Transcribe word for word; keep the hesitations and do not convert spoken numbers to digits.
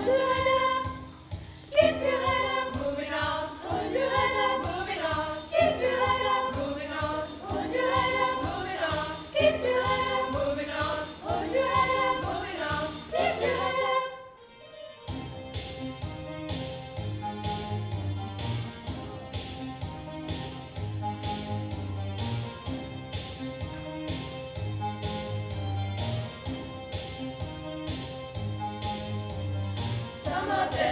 hold your head up. Keep your head up, moving on. Hold your head up, moving on. Keep your head up, moving on. Hold your head up, moving on. Keep your head up, moving on. Hold your head up, moving on. Keep your head up. Some of them